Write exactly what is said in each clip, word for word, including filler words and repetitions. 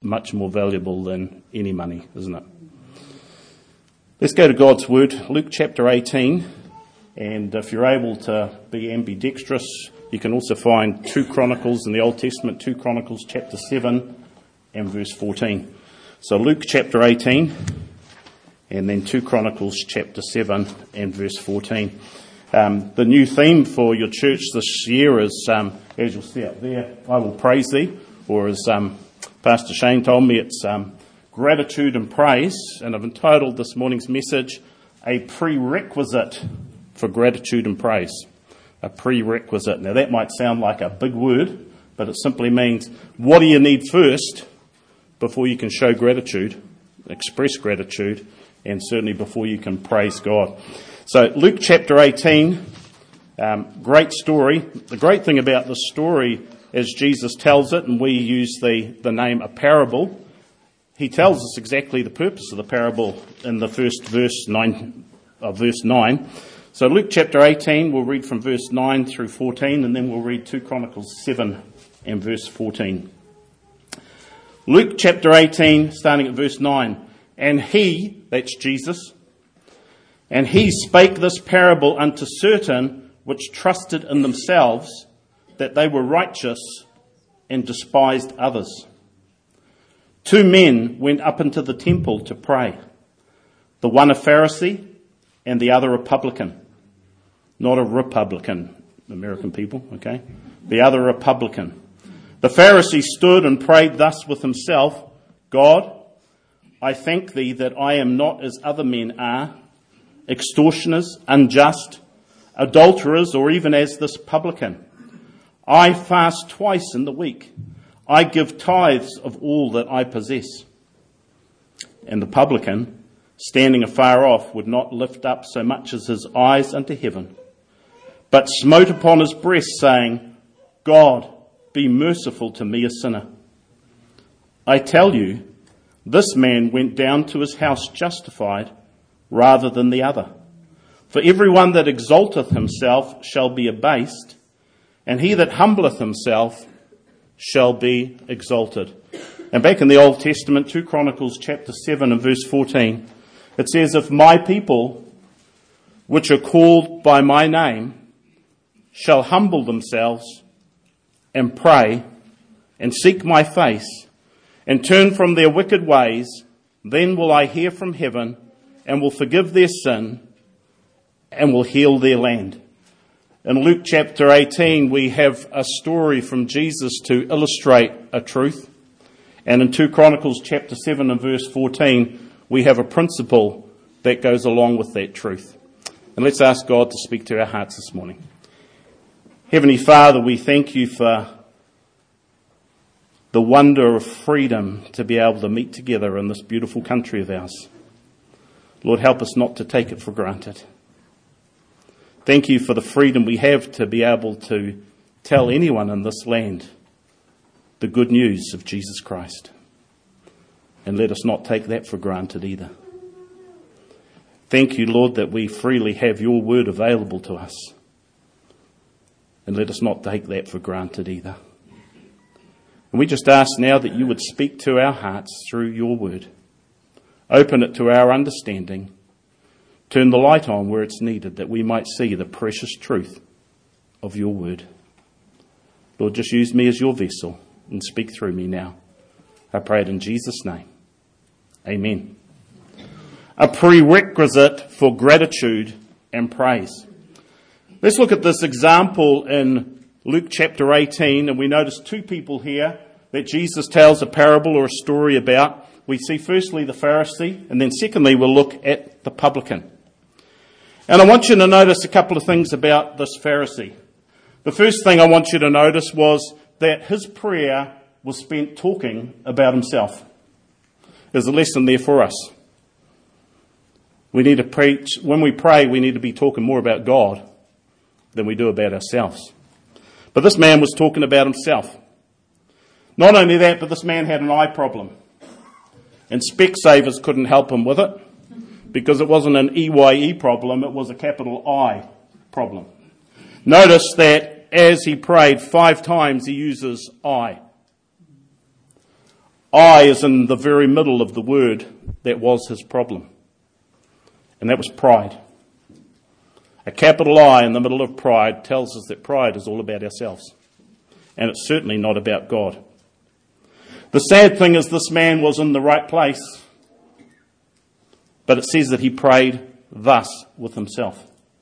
much more valuable than any money, isn't it? Let's go to God's Word, Luke chapter eighteen, and if you're able to be ambidextrous, you can also find two Chronicles in the Old Testament, two Chronicles chapter seven and verse fourteen. So Luke chapter eighteen, and then two Chronicles chapter seven and verse fourteen. Um, the new theme for your church this year is, um, as you'll see up there, I will praise thee, or as um, Pastor Shane told me, it's um, gratitude and praise, and I've entitled this morning's message, A Prerequisite for Gratitude and Praise. A prerequisite. Now that might sound like a big word, but it simply means what do you need first before you can show gratitude, express gratitude, and certainly before you can praise God. So Luke chapter eighteen, um, great story. The great thing about this story, as Jesus tells it, and we use the, the name a parable, he tells us exactly the purpose of the parable in the first verse nine of verse nine. So Luke chapter eighteen, we'll read from verse nine through fourteen, and then we'll read two Chronicles seven and verse fourteen. Luke chapter eighteen, starting at verse nine. And he, that's Jesus, and he spake this parable unto certain which trusted in themselves that they were righteous and despised others. Two men went up into the temple to pray, the one a Pharisee and the other a publican. Not a Republican, American people, okay? The other a publican. The Pharisee stood and prayed thus with himself, God, I thank thee that I am not as other men are, extortioners, unjust, adulterers, or even as this publican. I fast twice in the week. I give tithes of all that I possess. And the publican, standing afar off, would not lift up so much as his eyes unto heaven, but smote upon his breast, saying, God, be merciful to me, a sinner. I tell you, this man went down to his house justified rather than the other. For every one that exalteth himself shall be abased, and he that humbleth himself shall be exalted. And back in the Old Testament, two Chronicles chapter seven and verse fourteen, it says, if my people, which are called by my name, shall humble themselves and pray and seek my face and turn from their wicked ways, then will I hear from heaven and will forgive their sin and will heal their land. In Luke chapter eighteen, we have a story from Jesus to illustrate a truth. And in two Chronicles chapter seven and verse fourteen, we have a principle that goes along with that truth. And let's ask God to speak to our hearts this morning. Heavenly Father, we thank you for the wonder of freedom to be able to meet together in this beautiful country of ours. Lord, help us not to take it for granted. Thank you for the freedom we have to be able to tell anyone in this land the good news of Jesus Christ. And let us not take that for granted either. Thank you, Lord, that we freely have your word available to us. And let us not take that for granted either. And we just ask now that you would speak to our hearts through your word. Open it to our understanding. Turn the light on where it's needed, that we might see the precious truth of your word. Lord, just use me as your vessel and speak through me now. I pray it in Jesus' name. Amen. A prerequisite for gratitude and praise. Let's look at this example in Luke chapter eighteen, and we notice two people here that Jesus tells a parable or a story about. We see firstly the Pharisee, and then secondly we'll look at the publican. And I want you to notice a couple of things about this Pharisee. The first thing I want you to notice was that his prayer was spent talking about himself. There's a lesson there for us. We need to preach, when we pray, we need to be talking more about God than we do about ourselves. But this man was talking about himself. Not only that, but this man had an eye problem. And Specsavers couldn't help him with it, because it wasn't an E Y E problem, it was a capital I problem. Notice that as he prayed five times, he uses I. I is in the very middle of the word that was his problem. And that was pride. A capital I in the middle of pride tells us that pride is all about ourselves. And it's certainly not about God. The sad thing is this man was in the right place. But it says that he prayed thus with himself.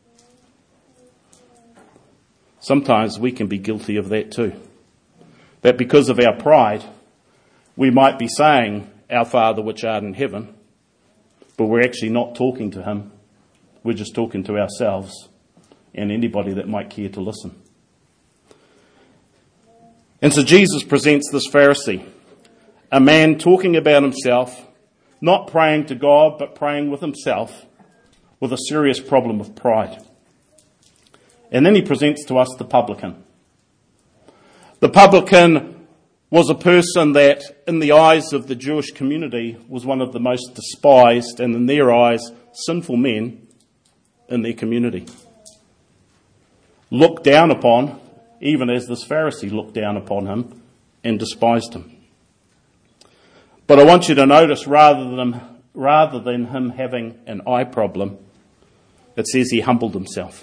Sometimes we can be guilty of that too. That because of our pride, we might be saying, "Our Father which art in heaven," but we're actually not talking to him. We're just talking to ourselves and anybody that might care to listen. And so Jesus presents this Pharisee, a man talking about himself, not praying to God, but praying with himself, with a serious problem of pride. And then he presents to us the publican. The publican was a person that, in the eyes of the Jewish community, was one of the most despised and, in their eyes, sinful men in their community. Looked down upon, even as this Pharisee looked down upon him and despised him. But I want you to notice, rather than, rather than him having an eye problem, it says he humbled himself.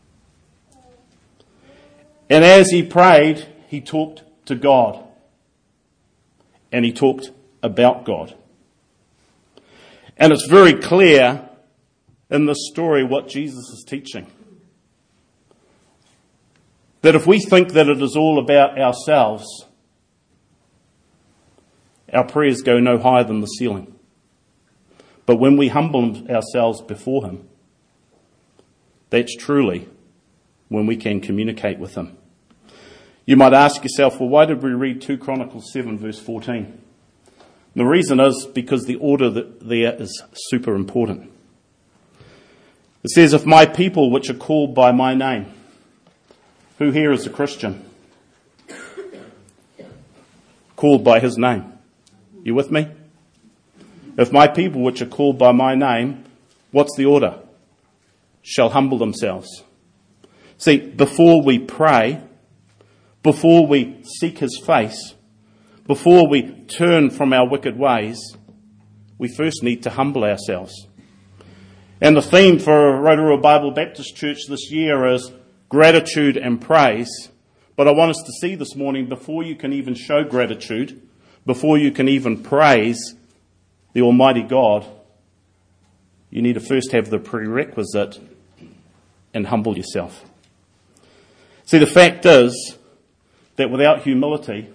And as he prayed, he talked to God. And he talked about God. And it's very clear in this story what Jesus is teaching. That if we think that it is all about ourselves, our prayers go no higher than the ceiling. But when we humble ourselves before him, that's truly when we can communicate with him. You might ask yourself, well, why did we read two Chronicles seven verse fourteen? And the reason is because the order that there is super important. It says, "If my people which are called by my name," who here is a Christian? Called by his name. You with me? "If my people which are called by my name," what's the order? "Shall humble themselves." See, before we pray, before we seek his face, before we turn from our wicked ways, we first need to humble ourselves. And the theme for Rotorua Bible Baptist Church this year is gratitude and praise. But I want us to see this morning, before you can even show gratitude, before you can even praise the Almighty God, you need to first have the prerequisite and humble yourself. See, the fact is that without humility,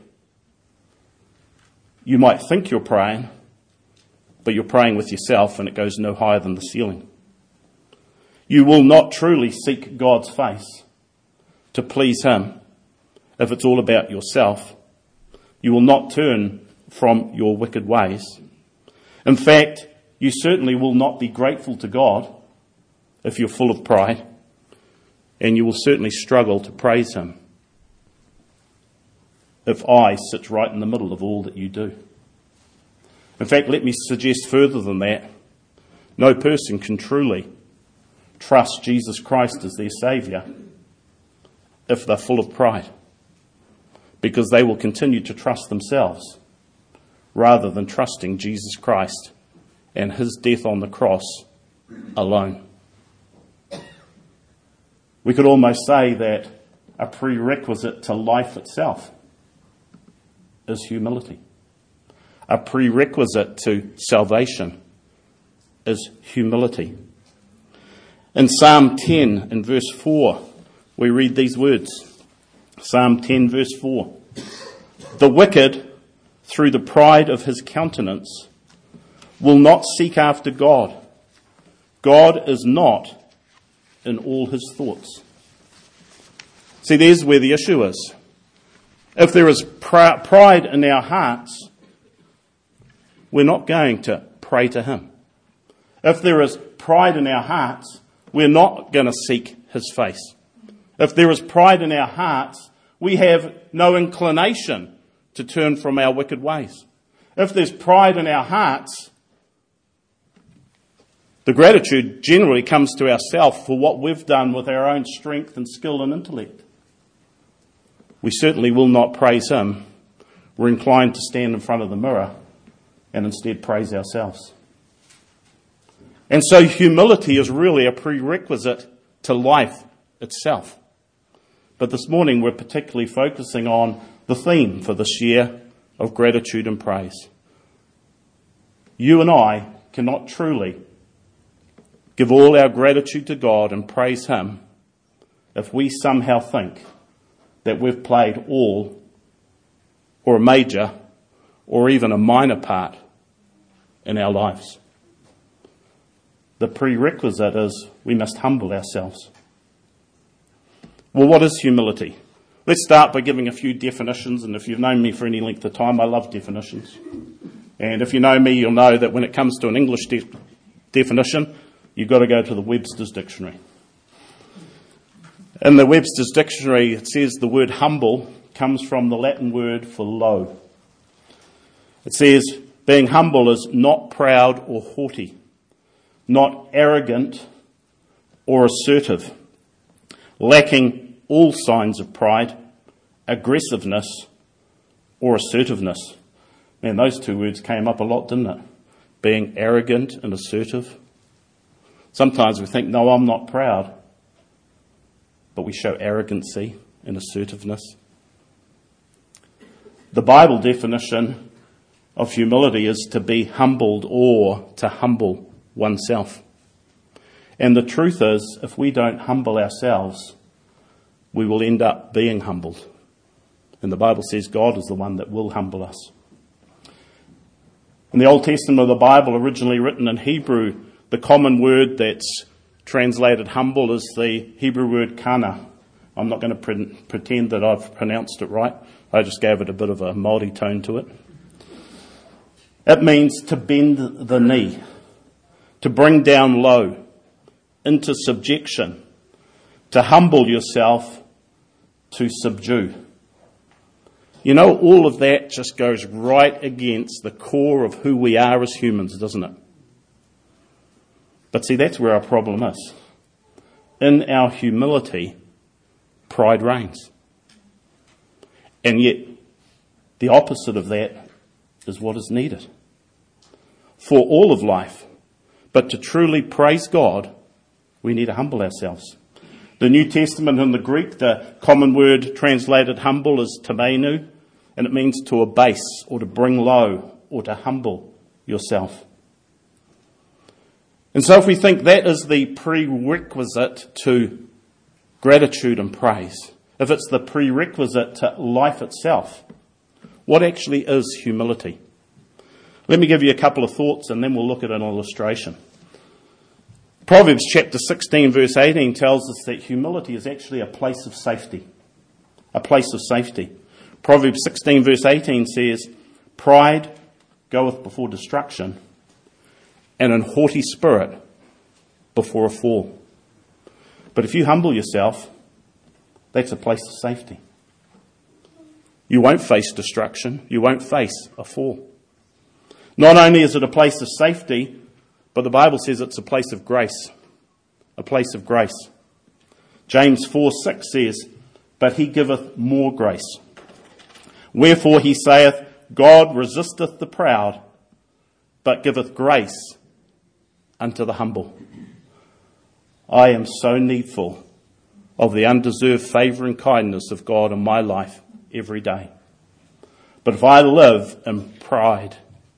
you might think you're praying, but you're praying with yourself and it goes no higher than the ceiling. You will not truly seek God's face to please him if it's all about yourself. You will not turn from your wicked ways. In fact, you certainly will not be grateful to God if you're full of pride, and you will certainly struggle to praise him if I sits right in the middle of all that you do. In fact, let me suggest further than that, no person can truly trust Jesus Christ as their Saviour if they're full of pride, because they will continue to trust themselves rather than trusting Jesus Christ and his death on the cross alone. We could almost say that a prerequisite to life itself is humility. A prerequisite to salvation is humility. In Psalm ten, in verse four, we read these words. Psalm ten, verse four. "The wicked, through the pride of his countenance, will not seek after God. God is not in all his thoughts." See, there's where the issue is. If there is pr- pride in our hearts, we're not going to pray to him. If there is pride in our hearts, we're not going to seek his face. If there is pride in our hearts, we have no inclination to turn from our wicked ways. If there's pride in our hearts, the gratitude generally comes to ourselves for what we've done with our own strength and skill and intellect. We certainly will not praise him we're inclined to stand in front of the mirror and instead praise ourselves. And so humility is really a prerequisite to life itself. But this morning we're particularly focusing on the theme for this year of gratitude and praise. You and I cannot truly give all our gratitude to God and praise Him if we somehow think that we've played all or a major or even a minor part in our lives. The prerequisite is we must humble ourselves. Well, what is humility? Let's start by giving a few definitions, and if you've known me for any length of time, I love definitions. And if you know me, you'll know that when it comes to an English de- definition, you've got to go to the Webster's Dictionary. In the Webster's Dictionary, it says the word humble comes from the Latin word for low. It says being humble is not proud or haughty, not arrogant or assertive, lacking all signs of pride, aggressiveness or assertiveness. Man, those two words came up a lot, didn't it? Being arrogant and assertive. Sometimes we think, no, I'm not proud. But we show arrogancy and assertiveness. The Bible definition of humility is to be humbled or to humble oneself. And the truth is, if we don't humble ourselves, we will end up being humbled. And the Bible says God is the one that will humble us. In the Old Testament of the Bible, originally written in Hebrew, the common word that's translated humble is the Hebrew word kana. I'm not going to pre- pretend that I've pronounced it right. I just gave it a bit of a Māori tone to it. It means to bend the knee, to bring down low, into subjection, to humble yourself, to subdue. You know, all of that just goes right against the core of who we are as humans, doesn't it? But see, that's where our problem is. In our humility, pride reigns. And yet, the opposite of that is what is needed for all of life. But to truly praise God, we need to humble ourselves. The New Testament in the Greek, the common word translated humble is tamenu, and it means to abase or to bring low or to humble yourself. And so if we think that is the prerequisite to gratitude and praise, if it's the prerequisite to life itself, what actually is humility? Let me give you a couple of thoughts and then we'll look at an illustration. Proverbs chapter sixteen verse eighteen tells us that humility is actually a place of safety. A place of safety. Proverbs sixteen verse eighteen says, pride goeth before destruction, and an haughty spirit before a fall. But if you humble yourself, that's a place of safety. You won't face destruction. You won't face a fall. Not only is it a place of safety, but the Bible says it's a place of grace. A place of grace. James four six says, but he giveth more grace. Wherefore he saith, God resisteth the proud, but giveth grace unto the humble. I am so needful of the undeserved favour and kindness of God in my life every day. But if I live in pride,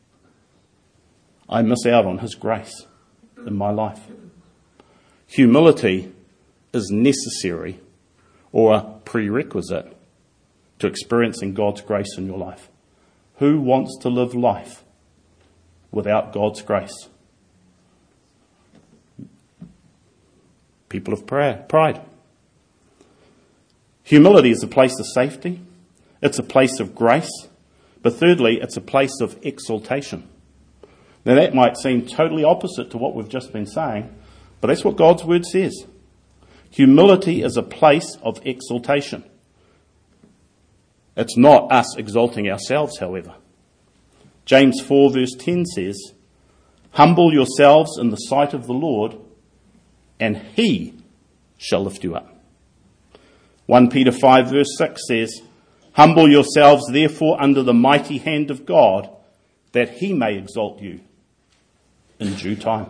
I miss out on his grace in my life. Humility is necessary or a prerequisite to experiencing God's grace in your life. Who wants to live life without God's grace? People of pride. Humility is a place of safety. It's a place of grace. But thirdly, it's a place of exaltation. Now that might seem totally opposite to what we've just been saying, but that's what God's word says. Humility is a place of exaltation. It's not us exalting ourselves, however. James four verse ten says, humble yourselves in the sight of the Lord, and he shall lift you up. First Peter five verse six says, Humble yourselves, therefore, under the mighty hand of God, that he may exalt you in due time.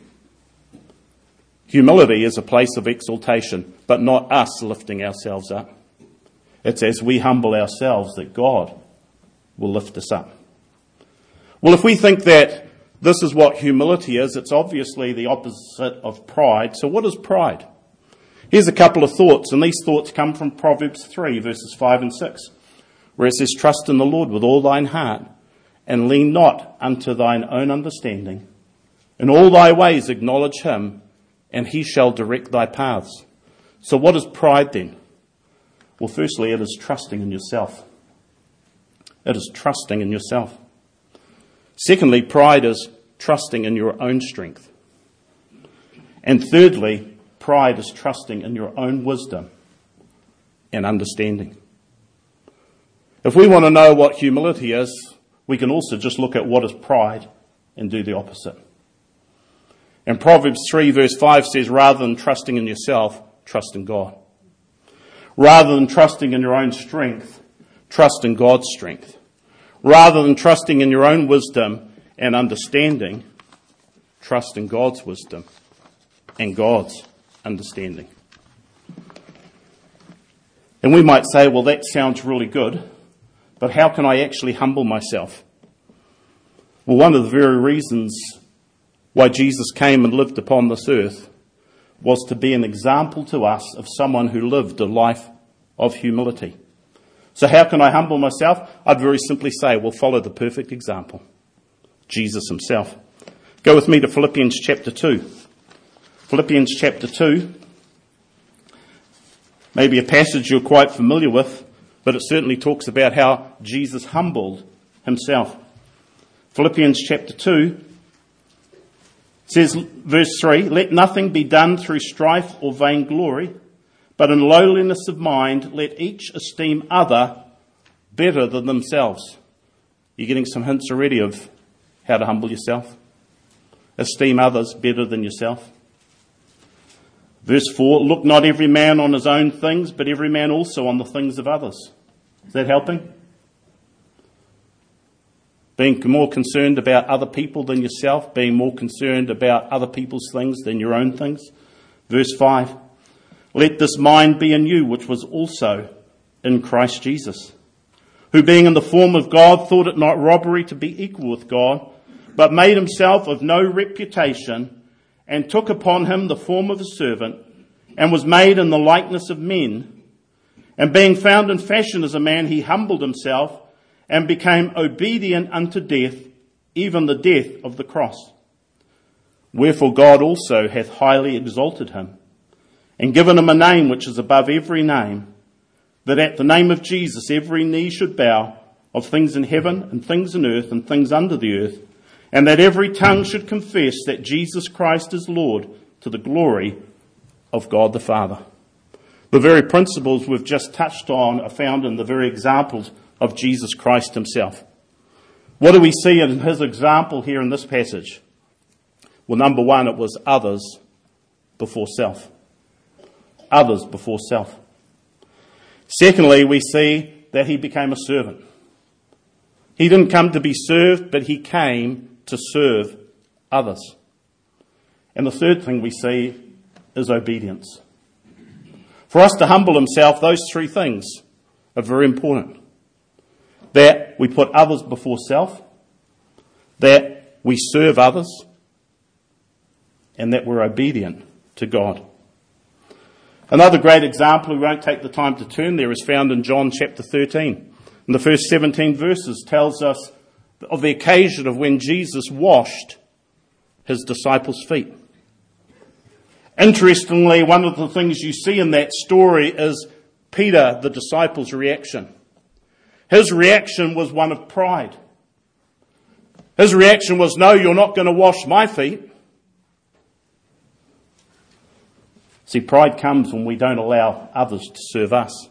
Humility is a place of exaltation, but not us lifting ourselves up. It's as we humble ourselves that God will lift us up. Well, if we think that this is what humility is, it's obviously the opposite of pride. So what is pride? Here's a couple of thoughts, and these thoughts come from Proverbs three, verses five and six, where it says, trust in the Lord with all thine heart, and lean not unto thine own understanding. In all thy ways acknowledge him, and he shall direct thy paths. So what is pride then? Well, firstly, it is trusting in yourself. It is trusting in yourself. Secondly, pride is trusting in your own strength. And thirdly, pride is trusting in your own wisdom and understanding. If we want to know what humility is, we can also just look at what is pride and do the opposite. And Proverbs three verse five says, rather than trusting in yourself, trust in God. Rather than trusting in your own strength, trust in God's strength. Rather than trusting in your own wisdom and understanding, trust in God's wisdom and God's understanding. And we might say, well, that sounds really good, but how can I actually humble myself? Well, one of the very reasons why Jesus came and lived upon this earth was to be an example to us of someone who lived a life of humility. So how can I humble myself? I'd very simply say, well, follow the perfect example, Jesus himself. Go with me to Philippians chapter two. Philippians chapter two, maybe a passage you're quite familiar with, but it certainly talks about how Jesus humbled himself. Philippians chapter two says, verse three, let nothing be done through strife or vainglory, but in lowliness of mind, let each esteem other better than themselves. You're getting some hints already of how to humble yourself. Esteem others better than yourself. Verse four, look not every man on his own things, but every man also on the things of others. Is that helping? Being more concerned about other people than yourself, being more concerned about other people's things than your own things. Verse five, let this mind be in you, which was also in Christ Jesus, who being in the form of God thought it not robbery to be equal with God, but made himself of no reputation, and took upon him the form of a servant, and was made in the likeness of men. And being found in fashion as a man, he humbled himself, and became obedient unto death, even the death of the cross. Wherefore God also hath highly exalted him, and given him a name which is above every name, that at the name of Jesus every knee should bow, of things in heaven and things in earth and things under the earth, and that every tongue should confess that Jesus Christ is Lord, to the glory of God the Father. The very principles we've just touched on are found in the very examples of Jesus Christ himself. What do we see in his example here in this passage? Well, number one, it was others before self. Others before self. Secondly, we see that he became a servant. He didn't come to be served, but he came to serve others. And the third thing we see is obedience. For us to humble himself, those three things are very important. That we put others before self, that we serve others, and that we're obedient to God. Another great example, we won't take the time to turn there, is found in John chapter thirteen. And the first seventeen verses tells us of the occasion of when Jesus washed his disciples' feet. Interestingly, one of the things you see in that story is Peter, the disciple's reaction. His reaction was one of pride. His reaction was, no, you're not going to wash my feet. See, pride comes when we don't allow others to serve us.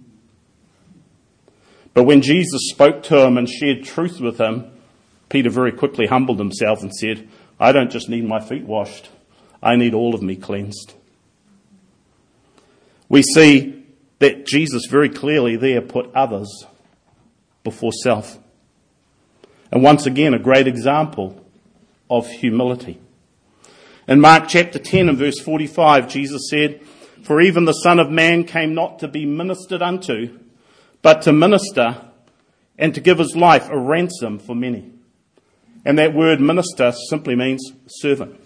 But when Jesus spoke to him and shared truth with him, Peter very quickly humbled himself and said, I don't just need my feet washed. I need all of me cleansed. We see that Jesus very clearly there put others before self. And once again, a great example of humility. In Mark chapter ten and verse forty-five, Jesus said, "For even the Son of Man came not to be ministered unto, but to minister and to give his life a ransom for many." And that word minister simply means servant.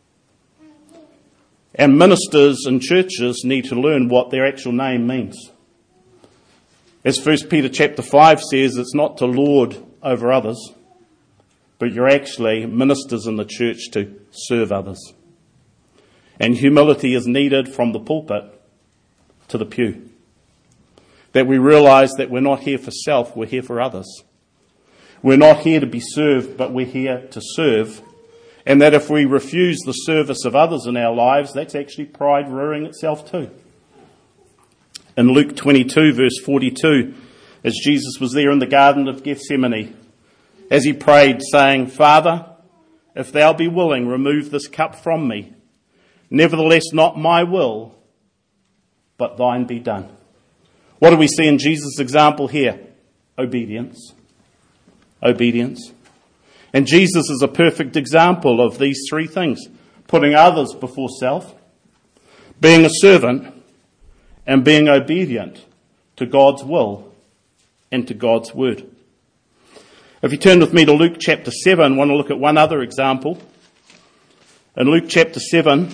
And ministers and churches need to learn what their actual name means. As First Peter chapter five says, it's not to lord over others, but you're actually ministers in the church to serve others. And humility is needed from the pulpit to the pew. That we realise that we're not here for self, we're here for others. We're not here to be served, but we're here to serve. And that if we refuse the service of others in our lives, that's actually pride rearing itself too. In Luke twenty-two, verse forty-two, as Jesus was there in the Garden of Gethsemane, as he prayed, saying, "Father, if thou be willing, remove this cup from me. Nevertheless, not my will, but thine be done." What do we see in Jesus' example here? Obedience. Obedience. And Jesus is a perfect example of these three things: putting others before self, being a servant, and being obedient to God's will and to God's word. If you turn with me to Luke chapter seven, I want to look at one other example. In Luke chapter seven,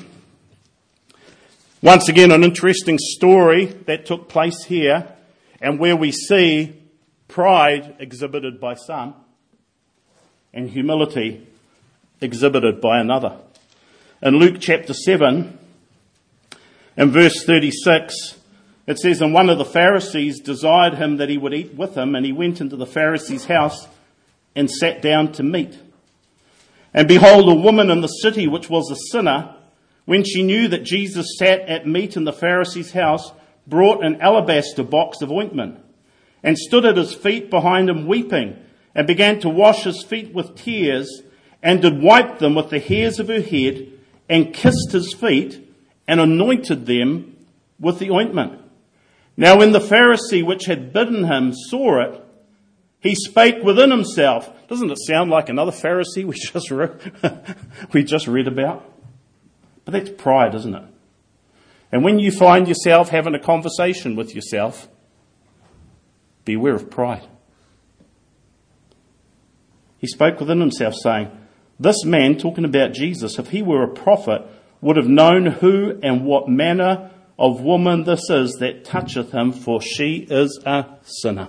once again, an interesting story that took place here, and where we see pride exhibited by some and humility exhibited by another. In Luke chapter seven, in verse thirty-six, it says, "And one of the Pharisees desired him that he would eat with him, and he went into the Pharisee's house and sat down to meat. And behold, a woman in the city, which was a sinner, when she knew that Jesus sat at meat in the Pharisee's house, brought an alabaster box of ointment, and stood at his feet behind him weeping, and began to wash his feet with tears, and did wipe them with the hairs of her head, and kissed his feet, and anointed them with the ointment. Now when the Pharisee which had bidden him saw it, he spake within himself." Doesn't it sound like another Pharisee we just re- we just read about? But that's pride, isn't it? And when you find yourself having a conversation with yourself, beware of pride. He spoke within himself, saying, "This man," talking about Jesus, "if he were a prophet, would have known who and what manner of woman this is that toucheth him, for she is a sinner."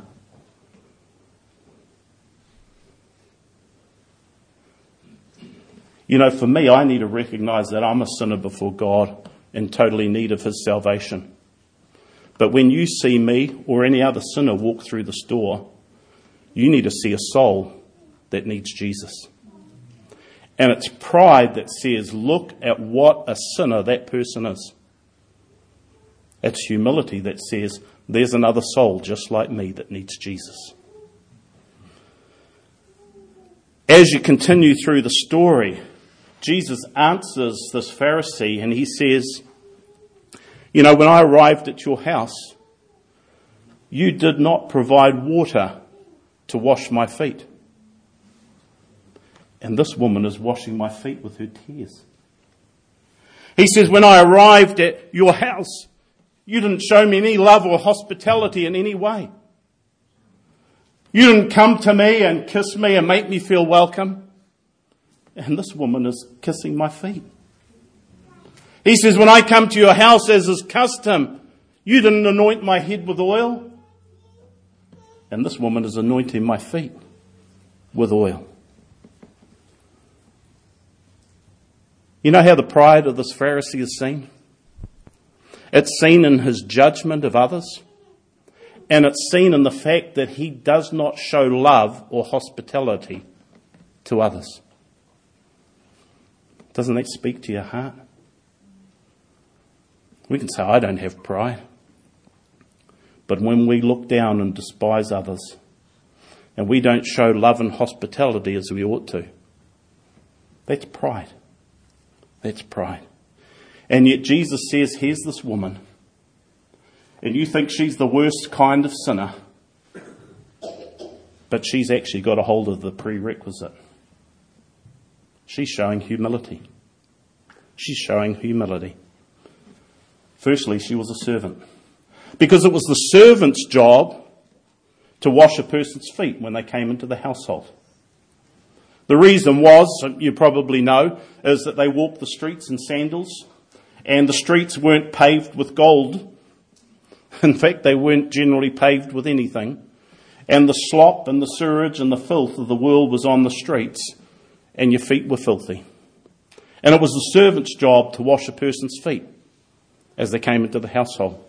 You know, for me, I need to recognise that I'm a sinner before God in totally need of his salvation. But when you see me or any other sinner walk through this door, you need to see a soul that needs Jesus. And it's pride that says, look at what a sinner that person is. It's humility that says, there's another soul just like me that needs Jesus. As you continue through the story, Jesus answers this Pharisee and he says, "You know, when I arrived at your house, you did not provide water to wash my feet. And this woman is washing my feet with her tears." He says, "When I arrived at your house, you didn't show me any love or hospitality in any way. You didn't come to me and kiss me and make me feel welcome. And this woman is kissing my feet." He says, "When I come to your house, as is custom, you didn't anoint my head with oil. And this woman is anointing my feet with oil." You know how the pride of this Pharisee is seen? It's seen in his judgment of others. And it's seen in the fact that he does not show love or hospitality to others. Doesn't that speak to your heart? We can say, "I don't have pride." But when we look down and despise others, and we don't show love and hospitality as we ought to, that's pride. That's pride. And yet Jesus says, here's this woman. And you think she's the worst kind of sinner. But she's actually got a hold of the prerequisite. She's showing humility. She's showing humility. Firstly, she was a servant. Because it was the servant's job to wash a person's feet when they came into the household. The reason was, you probably know, is that they walked the streets in sandals, and the streets weren't paved with gold. In fact, they weren't generally paved with anything. And the slop and the sewage and the filth of the world was on the streets, and your feet were filthy. And it was the servant's job to wash a person's feet as they came into the household.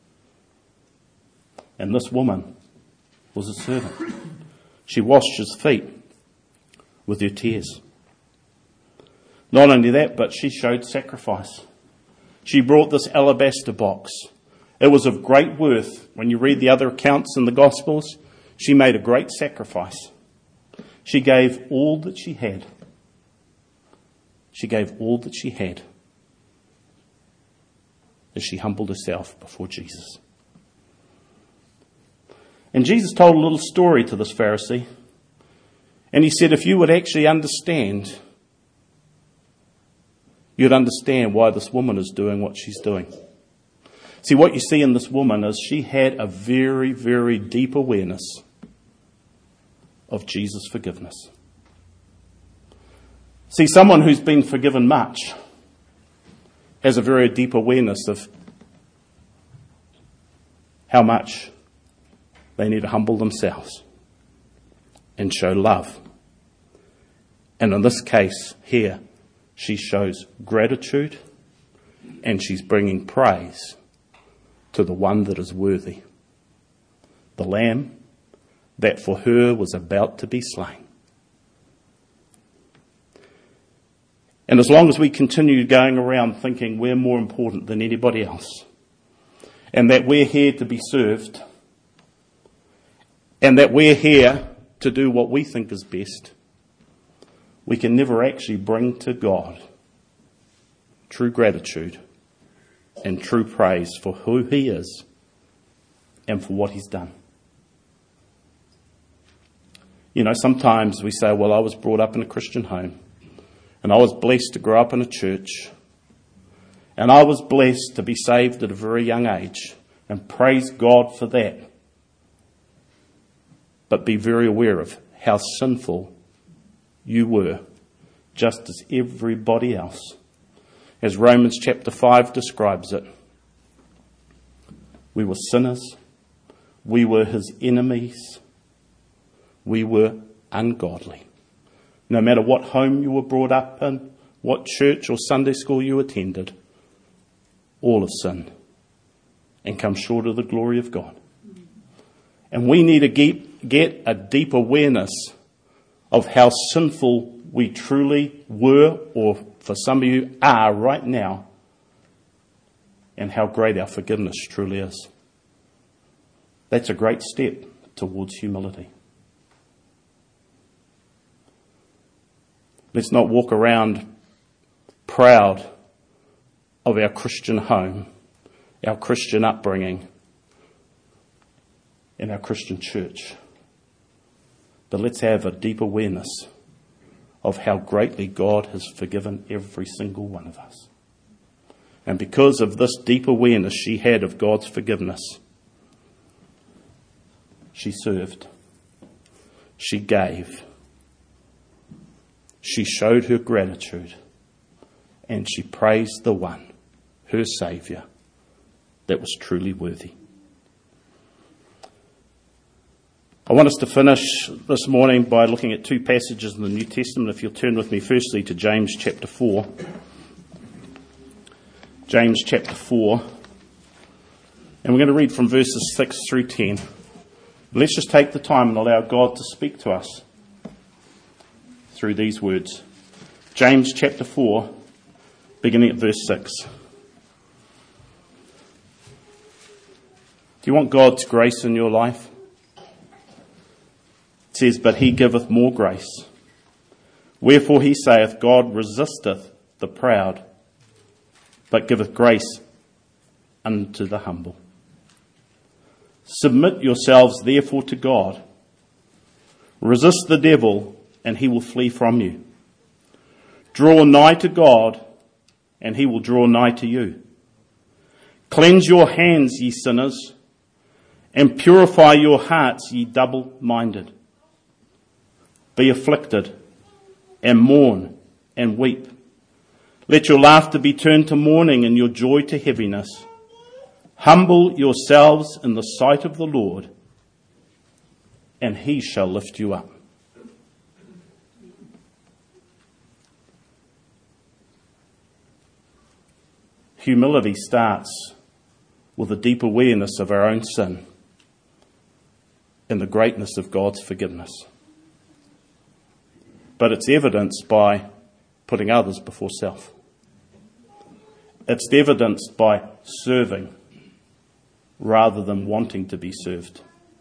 And this woman was a servant. She washed his feet with her tears. Not only that, but she showed sacrifice. She brought this alabaster box. It was of great worth. When you read the other accounts in the Gospels, she made a great sacrifice. She gave all that she had. She gave all that she had as she humbled herself before Jesus. And Jesus told a little story to this Pharisee. And he said, if you would actually understand, you'd understand why this woman is doing what she's doing. See, what you see in this woman is she had a very, very deep awareness of Jesus' forgiveness. See, someone who's been forgiven much has a very deep awareness of how much they need to humble themselves and show love. And in this case here, she shows gratitude and she's bringing praise to the one that is worthy, the Lamb that for her was about to be slain. And as long as we continue going around thinking we're more important than anybody else, and that we're here to be served, and that we're here to do what we think is best, we can never actually bring to God true gratitude and true praise for who He is and for what He's done. You know, sometimes we say, well, I was brought up in a Christian home, and I was blessed to grow up in a church, and I was blessed to be saved at a very young age, and praise God for that. But be very aware of how sinful you were, just as everybody else. As Romans chapter five describes it, we were sinners, we were His enemies, we were ungodly. No matter what home you were brought up in, what church or Sunday school you attended, all have sinned and come short of the glory of God. And we need to get, get a deep awareness of how sinful we truly were, or for some of you are right now, and how great our forgiveness truly is. That's a great step towards humility. Let's not walk around proud of our Christian home, our Christian upbringing, and our Christian church. But let's have a deep awareness of how greatly God has forgiven every single one of us. And because of this deep awareness she had of God's forgiveness, she served, she gave, she showed her gratitude, and she praised the one, her Saviour, that was truly worthy. I want us to finish this morning by looking at two passages in the New Testament. If you'll turn with me firstly to James chapter four. James chapter four. And we're going to read from verses six through ten. Let's just take the time and allow God to speak to us through these words. James chapter four, beginning at verse six. Do you want God's grace in your life? It says, but He giveth more grace. Wherefore He saith, God resisteth the proud, but giveth grace unto the humble. Submit yourselves therefore to God. Resist the devil, and he will flee from you. Draw nigh to God, and he will draw nigh to you. Cleanse your hands, ye sinners, and purify your hearts, ye double-minded. Be afflicted, and mourn, and weep. Let your laughter be turned to mourning, and your joy to heaviness. Humble yourselves in the sight of the Lord, and he shall lift you up. Humility starts with a deep awareness of our own sin and the greatness of God's forgiveness. But it's evidenced by putting others before self. It's evidenced by serving rather than wanting to be served.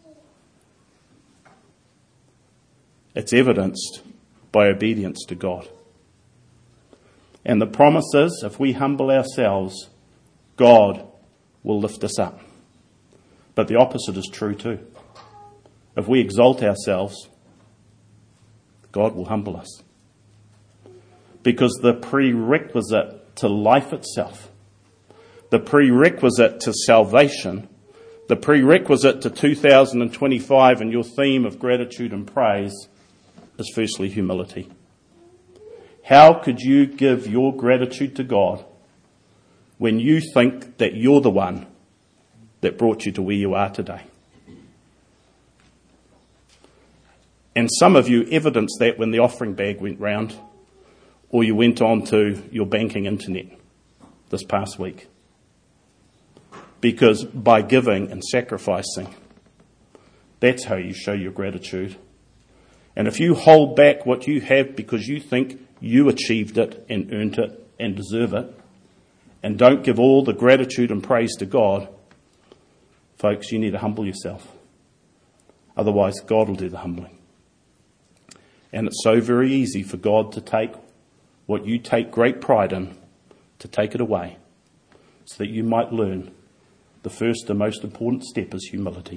It's evidenced by obedience to God. And the promise is, if we humble ourselves, God will lift us up. But the opposite is true too. If we exalt ourselves, God will humble us. Because the prerequisite to life itself, the prerequisite to salvation, the prerequisite to two thousand twenty-five and your theme of gratitude and praise is firstly humility. How could you give your gratitude to God when you think that you're the one that brought you to where you are today? And some of you evidenced that when the offering bag went round, or you went on to your banking internet this past week. Because by giving and sacrificing, that's how you show your gratitude. And if you hold back what you have because you think you achieved it and earned it and deserve it, and don't give all the gratitude and praise to God, folks, you need to humble yourself. Otherwise, God will do the humbling. And it's so very easy for God to take what you take great pride in, to take it away, so that you might learn the first and most important step is humility.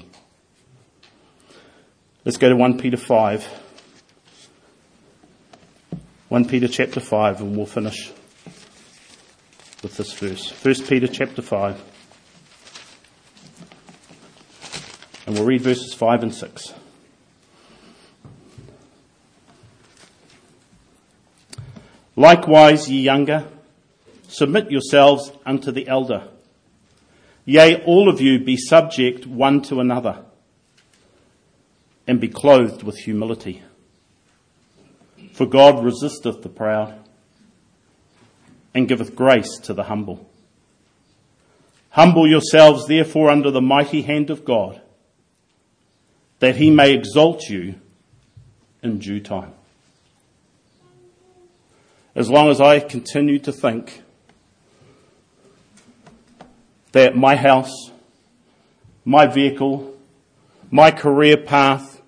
Let's go to First Peter five. First Peter chapter five, and we'll finish with this verse. First Peter chapter five. And we'll read verses five and six. Likewise, ye younger, submit yourselves unto the elder. Yea, all of you be subject one to another, and be clothed with humility. For God resisteth the proud, and giveth grace to the humble. Humble yourselves therefore under the mighty hand of God, that he may exalt you in due time. As long as I continue to think that my house, my vehicle, my career path,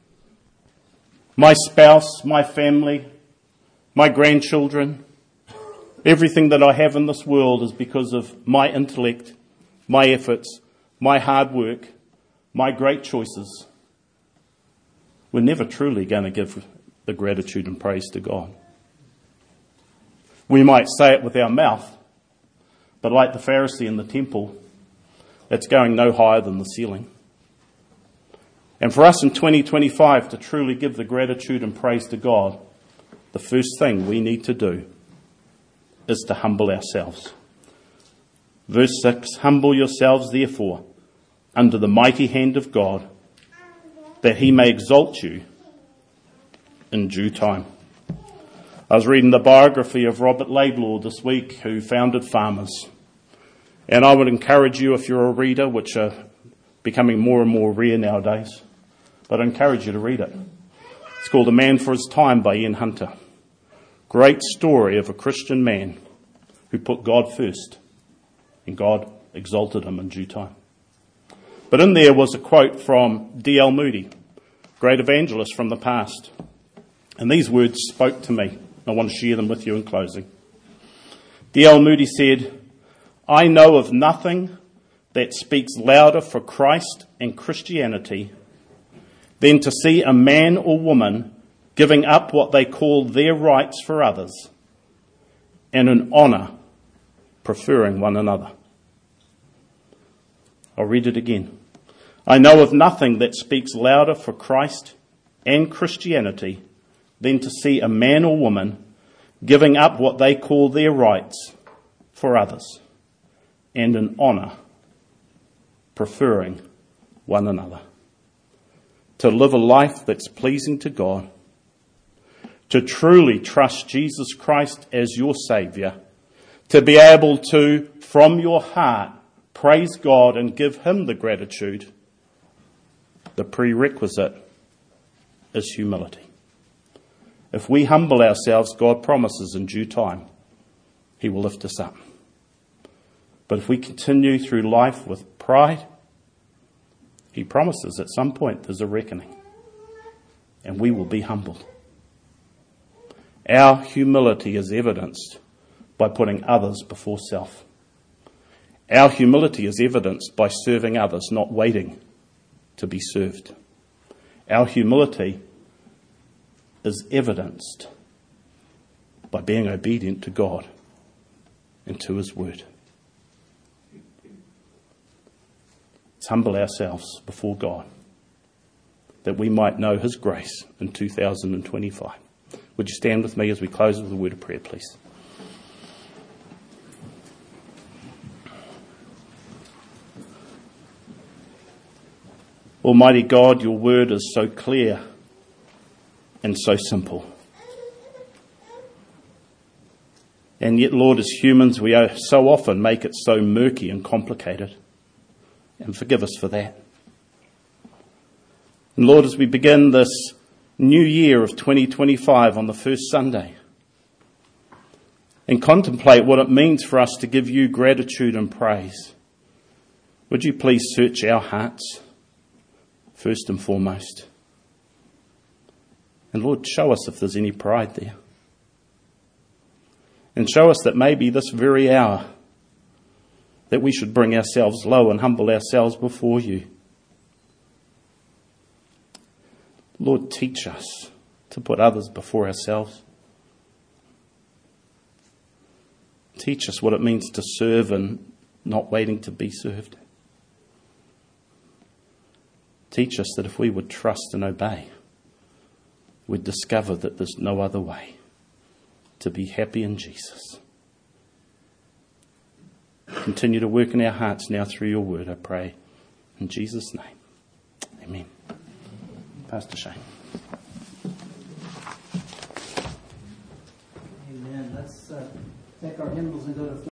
my spouse, my family, my grandchildren, everything that I have in this world is because of my intellect, my efforts, my hard work, my great choices, we're never truly going to give the gratitude and praise to God. We might say it with our mouth, but like the Pharisee in the temple, it's going no higher than the ceiling. And for us in twenty twenty-five to truly give the gratitude and praise to God, the first thing we need to do is to humble ourselves. Verse six, humble yourselves therefore under the mighty hand of God, that he may exalt you in due time. I was reading the biography of Robert Laidlaw this week, who founded Farmers. And I would encourage you, if you're a reader, which are becoming more and more rare nowadays, but I encourage you to read it. It's called A Man for His Time by Ian Hunter. Great story of a Christian man who put God first, and God exalted him in due time. But in there was a quote from D L Moody, great evangelist from the past. And these words spoke to me. I want to share them with you in closing. D L Moody said, I know of nothing that speaks louder for Christ and Christianity than to see a man or woman giving up what they call their rights for others and in honour preferring one another. I'll read it again. I know of nothing that speaks louder for Christ and Christianity than to see a man or woman giving up what they call their rights for others and in honour preferring one another. To live a life that's pleasing to God, to truly trust Jesus Christ as your Saviour, to be able to, from your heart, praise God and give Him the gratitude, the prerequisite is humility. If we humble ourselves, God promises in due time He will lift us up. But if we continue through life with pride, He promises at some point there's a reckoning and we will be humbled. Our humility is evidenced by putting others before self. Our humility is evidenced by serving others, not waiting to be served. Our humility is evidenced by being obedient to God and to His word. Let's humble ourselves before God that we might know His grace in two thousand twenty-five. Would you stand with me as we close with a word of prayer, please? Almighty God, your word is so clear and so simple. And yet, Lord, as humans, we so often make it so murky and complicated. And forgive us for that. And Lord, as we begin this new year of twenty twenty-five on the first Sunday, and contemplate what it means for us to give you gratitude and praise, would you please search our hearts first and foremost? And Lord, show us if there's any pride there. And show us that maybe this very hour that we should bring ourselves low and humble ourselves before you. Lord, teach us to put others before ourselves. Teach us what it means to serve and not waiting to be served. Teach us that if we would trust and obey, we'd discover that there's no other way to be happy in Jesus. Continue to work in our hearts now through your word, I pray. In Jesus' name. Amen. Pastor Shane. Amen. Let's uh, take our hymnals and go to